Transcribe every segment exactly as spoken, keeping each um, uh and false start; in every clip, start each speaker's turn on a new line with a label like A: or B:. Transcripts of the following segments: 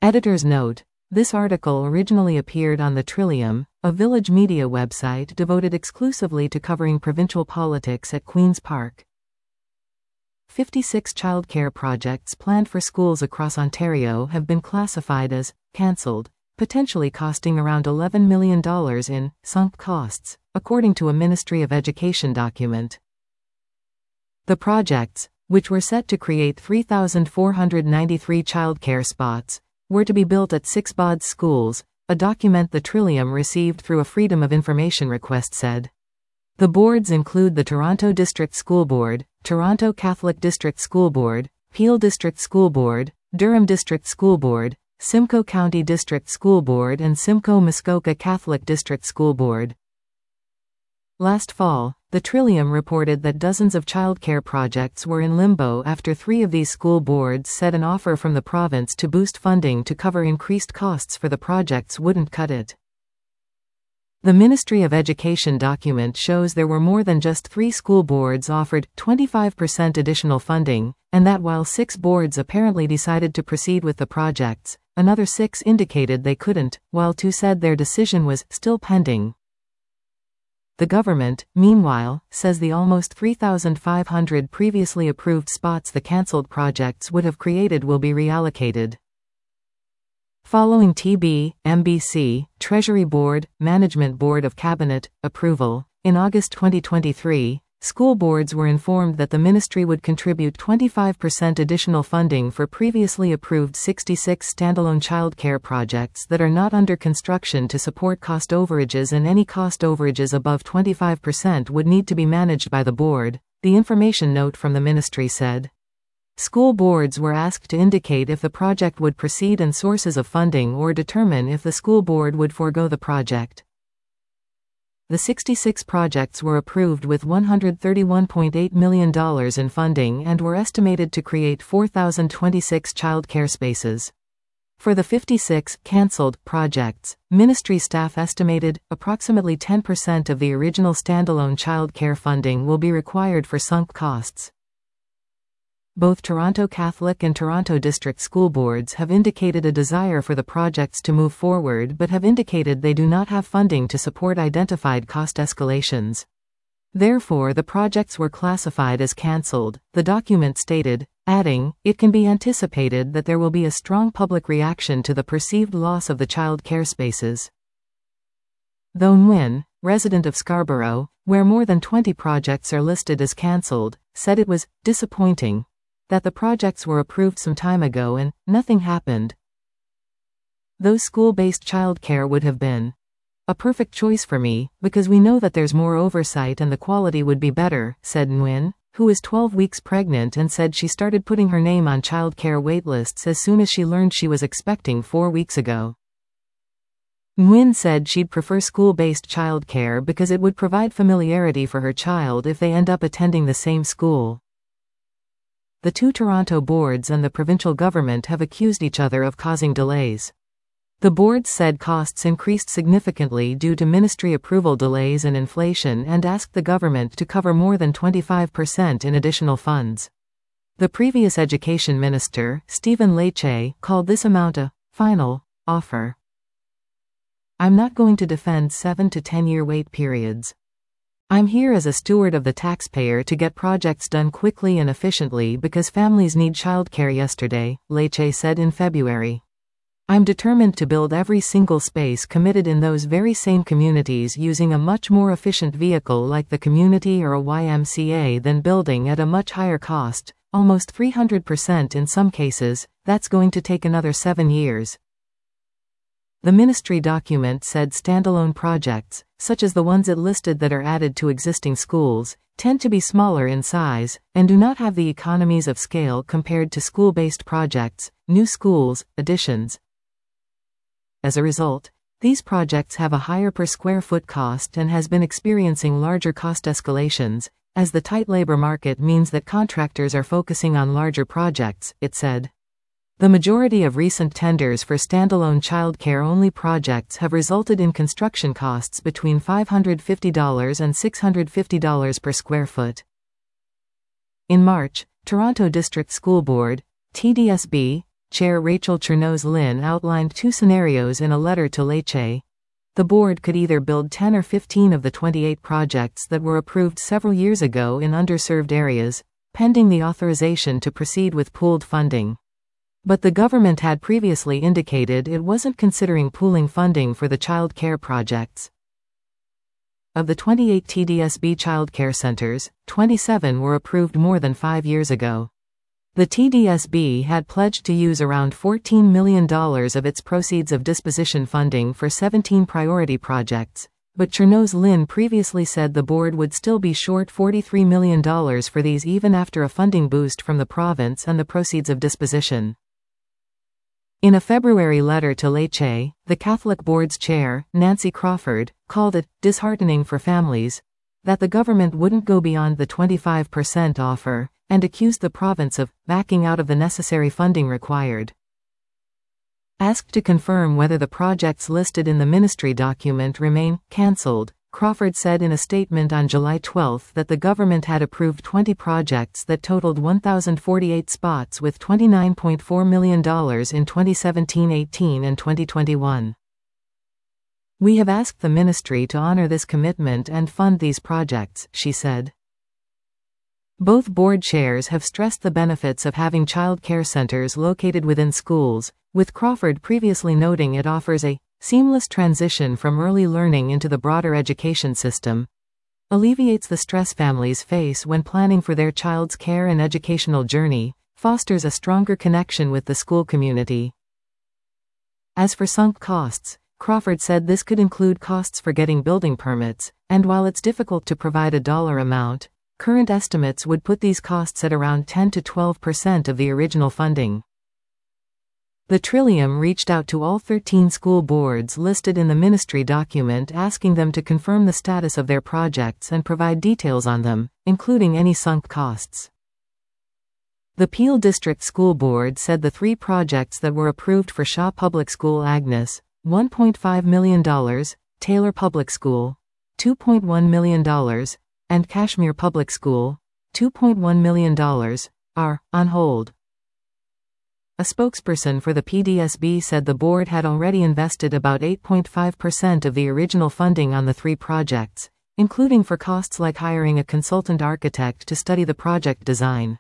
A: Editor's note: this article originally appeared on the Trillium, a village media website devoted exclusively to covering provincial politics at Queen's Park. fifty-six childcare projects planned for schools across Ontario have been classified as cancelled, potentially costing around eleven million dollars in sunk costs, according to a Ministry of Education document. The projects, which were set to create three thousand four hundred ninety-three childcare spots, were to be built at six B O D schools, a document the Trillium received through a Freedom of Information request said. The boards include the Toronto District School Board, Toronto Catholic District School Board, Peel District School Board, Durham District School Board, Simcoe County District School Board and Simcoe Muskoka Catholic District School Board. Last fall, the Trillium reported that dozens of childcare projects were in limbo after three of these school boards said an offer from the province to boost funding to cover increased costs for the projects wouldn't cut it. The Ministry of Education document shows there were more than just three school boards offered twenty-five percent additional funding, and that while six boards apparently decided to proceed with the projects, another six indicated they couldn't, while two said their decision was still pending. The government, meanwhile, says the almost three thousand five hundred previously approved spots the cancelled projects would have created will be reallocated. Following T B, M B C, Treasury Board, Management Board of Cabinet approval, in August twenty twenty-three, school boards were informed that the ministry would contribute twenty-five percent additional funding for previously approved sixty-six standalone childcare projects that are not under construction to support cost overages, and any cost overages above twenty-five percent would need to be managed by the board, the information note from the ministry said. School boards were asked to indicate if the project would proceed and sources of funding, or determine if the school board would forego the project. The sixty-six projects were approved with one hundred thirty-one point eight million dollars in funding and were estimated to create four thousand twenty-six childcare spaces. For the fifty-six cancelled projects, ministry staff estimated approximately ten percent of the original standalone childcare funding will be required for sunk costs. Both Toronto Catholic and Toronto District School Boards have indicated a desire for the projects to move forward, but have indicated they do not have funding to support identified cost escalations. Therefore, the projects were classified as cancelled, the document stated, adding, it can be anticipated that there will be a strong public reaction to the perceived loss of the child care spaces. Though Nguyen, resident of Scarborough, where more than twenty projects are listed as cancelled, said it was disappointing that the projects were approved some time ago and nothing happened. Those school-based childcare would have been a perfect choice for me, because we know that there's more oversight and the quality would be better, said Nguyen, who is twelve weeks pregnant and said she started putting her name on childcare waitlists as soon as she learned she was expecting four weeks ago. Nguyen said she'd prefer school-based childcare because it would provide familiarity for her child if they end up attending the same school. The two Toronto boards and the provincial government have accused each other of causing delays. The boards said costs increased significantly due to ministry approval delays and inflation, and asked the government to cover more than twenty-five percent in additional funds. The previous education minister, Stephen Lecce, called this amount a final offer. I'm not going to defend seven to ten year wait periods. I'm here as a steward of the taxpayer to get projects done quickly and efficiently because families need childcare yesterday, Lecce said in February. I'm determined to build every single space committed in those very same communities using a much more efficient vehicle like the community or a Y M C A than building at a much higher cost, almost three hundred percent in some cases. That's going to take another seven years. The ministry document said standalone projects, such as the ones it listed that are added to existing schools, tend to be smaller in size, and do not have the economies of scale compared to school-based projects, new schools, additions. As a result, these projects have a higher per square foot cost and has been experiencing larger cost escalations, as the tight labor market means that contractors are focusing on larger projects, it said. The majority of recent tenders for standalone childcare-only projects have resulted in construction costs between five hundred fifty dollars and six hundred fifty dollars per square foot. In March, Toronto District School Board, T D S B, Chair Rachel Chernoz-Lynn outlined two scenarios in a letter to Lecce. The board could either build ten or fifteen of the twenty-eight projects that were approved several years ago in underserved areas, pending the authorization to proceed with pooled funding. But the government had previously indicated it wasn't considering pooling funding for the child care projects. Of the twenty-eight T D S B child care centers, twenty-seven were approved more than five years ago. The T D S B had pledged to use around fourteen million dollars of its proceeds of disposition funding for seventeen priority projects, but Chernoz-Lynn previously said the board would still be short forty-three million dollars for these even after a funding boost from the province and the proceeds of disposition. In a February letter to Lecce, the Catholic Board's chair, Nancy Crawford, called it disheartening for families that the government wouldn't go beyond the twenty-five percent offer, and accused the province of backing out of the necessary funding required. Asked to confirm whether the projects listed in the ministry document remain cancelled, Crawford said in a statement on July twelfth that the government had approved twenty projects that totaled one thousand forty-eight spots with twenty-nine point four million dollars in twenty seventeen eighteen and twenty twenty-one. "We have asked the ministry to honor this commitment and fund these projects," she said. Both board chairs have stressed the benefits of having child care centers located within schools, with Crawford previously noting it offers a seamless transition from early learning into the broader education system, alleviates the stress families face when planning for their child's care and educational journey, fosters a stronger connection with the school community. As for sunk costs, Crawford said this could include costs for getting building permits, and while it's difficult to provide a dollar amount, current estimates would put these costs at around ten to twelve percent of the original funding. The Trillium reached out to all thirteen school boards listed in the ministry document asking them to confirm the status of their projects and provide details on them, including any sunk costs. The Peel District School Board said the three projects that were approved for Shaw Public School Agnes, one point five million dollars, Taylor Public School, two point one million dollars, and Kashmir Public School, two point one million dollars, are on hold. A spokesperson for the P D S B said the board had already invested about eight point five percent of the original funding on the three projects, including for costs like hiring a consultant architect to study the project design.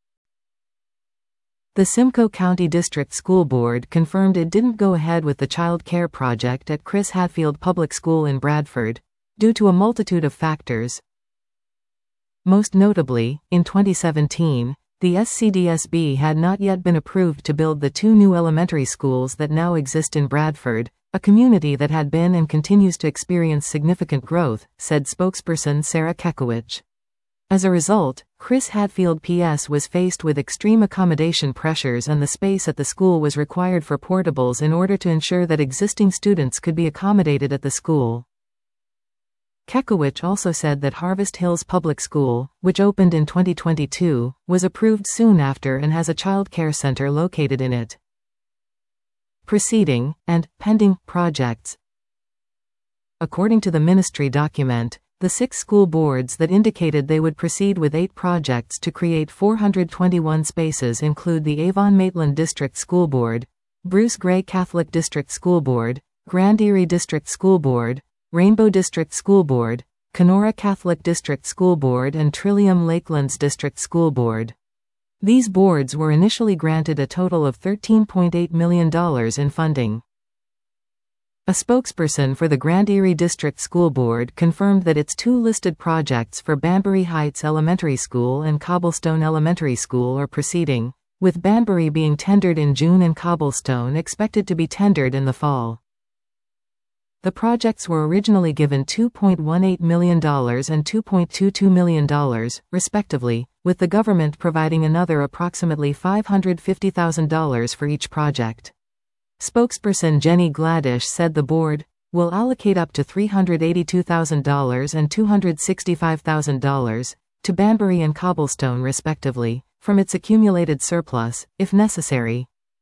A: The Simcoe County District School Board confirmed it didn't go ahead with the child care project at Chris Hadfield Public School in Bradford, due to a multitude of factors. Most notably, in twenty seventeen, the S C D S B had not yet been approved to build the two new elementary schools that now exist in Bradford, a community that had been and continues to experience significant growth, said spokesperson Sarah Kekowicz. As a result, Chris Hadfield P S was faced with extreme accommodation pressures, and the space at the school was required for portables in order to ensure that existing students could be accommodated at the school. Kekowicz also said that Harvest Hills Public School, which opened in twenty twenty-two, was approved soon after and has a child care center located in it. Proceeding, and pending, projects. According to the ministry document, the six school boards that indicated they would proceed with eight projects to create four hundred twenty-one spaces include the Avon-Maitland District School Board, Bruce Gray Catholic District School Board, Grand Erie District School Board, Rainbow District School Board, Kenora Catholic District School Board, and Trillium Lakelands District School Board. These boards were initially granted a total of thirteen point eight million dollars in funding. A spokesperson for the Grand Erie District School Board confirmed that its two listed projects for Banbury Heights Elementary School and Cobblestone Elementary School are proceeding, with Banbury being tendered in June and Cobblestone expected to be tendered in the fall. The projects were originally given two point one eight million dollars and two point two two million dollars, respectively, with the government providing another approximately five hundred fifty thousand dollars for each project. Spokesperson Jenny Gladish said the board will allocate up to three hundred eighty-two thousand dollars and two hundred sixty-five thousand dollars to Banbury and Cobblestone respectively, from its accumulated surplus, if necessary.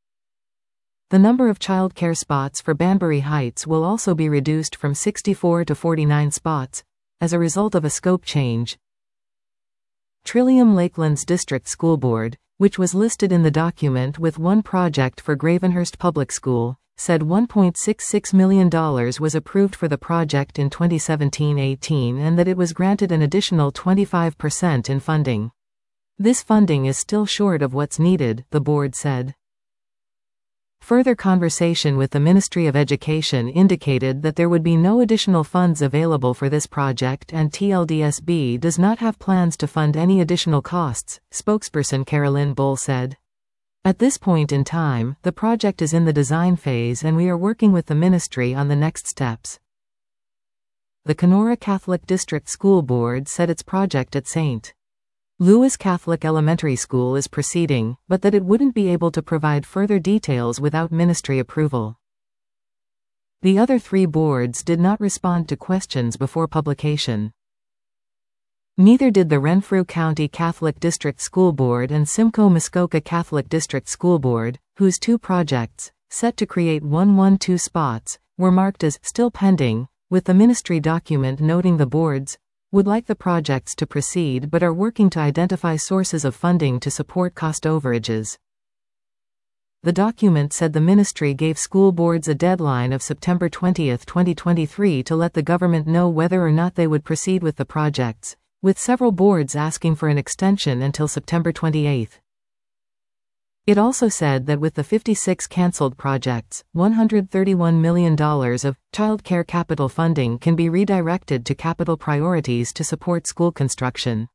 A: The number of child care spots for Banbury Heights will also be reduced from sixty-four to forty-nine spots, as a result of a scope change. Trillium Lakelands District School Board, which was listed in the document with one project for Gravenhurst Public School, said one point six six million dollars was approved for the project in twenty seventeen eighteen and that it was granted an additional twenty-five percent in funding. This funding is still short of what's needed, the board said. Further conversation with the Ministry of Education indicated that there would be no additional funds available for this project and T L D S B does not have plans to fund any additional costs, spokesperson Carolyn Bull said. At this point in time, the project is in the design phase and we are working with the ministry on the next steps. The Kenora Catholic District School Board said its project at Saint Louis Catholic Elementary School is proceeding, but that it wouldn't be able to provide further details without ministry approval. The other three boards did not respond to questions before publication. Neither did the Renfrew County Catholic District School Board and Simcoe Muskoka Catholic District School Board, whose two projects, set to create one hundred twelve spots, were marked as still pending, with the ministry document noting the boards would like the projects to proceed but are working to identify sources of funding to support cost overages. The document said the ministry gave school boards a deadline of September twentieth twenty twenty-three to let the government know whether or not they would proceed with the projects, with several boards asking for an extension until September twenty-eighth. It also said that with the fifty-six cancelled projects, one hundred thirty-one million dollars of child care capital funding can be redirected to capital priorities to support school construction.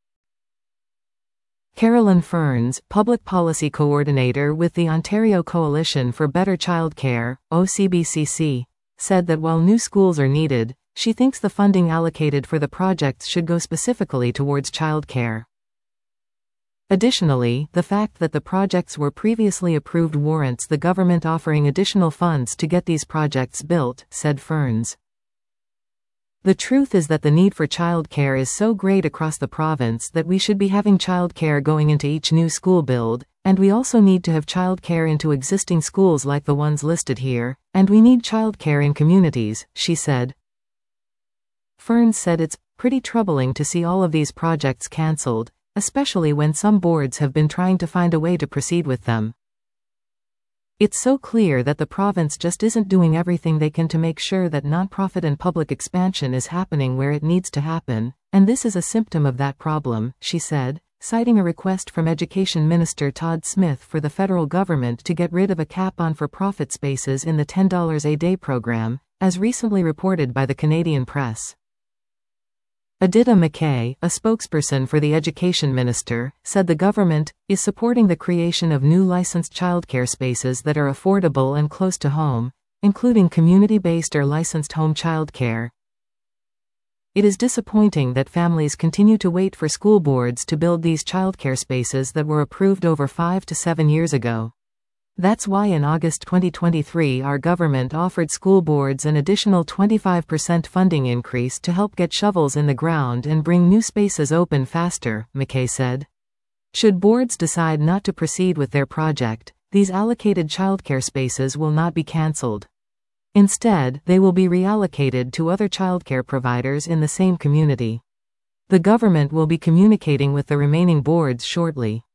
A: Carolyn Ferns, Public Policy Coordinator with the Ontario Coalition for Better Childcare, O C B C C, said that while new schools are needed, she thinks the funding allocated for the projects should go specifically towards childcare. Additionally, the fact that the projects were previously approved warrants the government offering additional funds to get these projects built, said Ferns. The truth is that the need for childcare is so great across the province that we should be having childcare going into each new school build, and we also need to have childcare into existing schools like the ones listed here, and we need childcare in communities, she said. Ferns said it's pretty troubling to see all of these projects cancelled, especially when some boards have been trying to find a way to proceed with them. It's so clear that the province just isn't doing everything they can to make sure that nonprofit and public expansion is happening where it needs to happen, and this is a symptom of that problem, she said, citing a request from Education Minister Todd Smith for the federal government to get rid of a cap on for-profit spaces in the ten dollars a day program, as recently reported by the Canadian Press. Adita McKay, a spokesperson for the Education Minister, said the government is supporting the creation of new licensed childcare spaces that are affordable and close to home, including community-based or licensed home childcare. It is disappointing that families continue to wait for school boards to build these childcare spaces that were approved over five to seven years ago. That's why in August twenty twenty-three our government offered school boards an additional twenty-five percent funding increase to help get shovels in the ground and bring new spaces open faster, McKay said. Should boards decide not to proceed with their project, these allocated childcare spaces will not be cancelled. Instead, they will be reallocated to other childcare providers in the same community. The government will be communicating with the remaining boards shortly.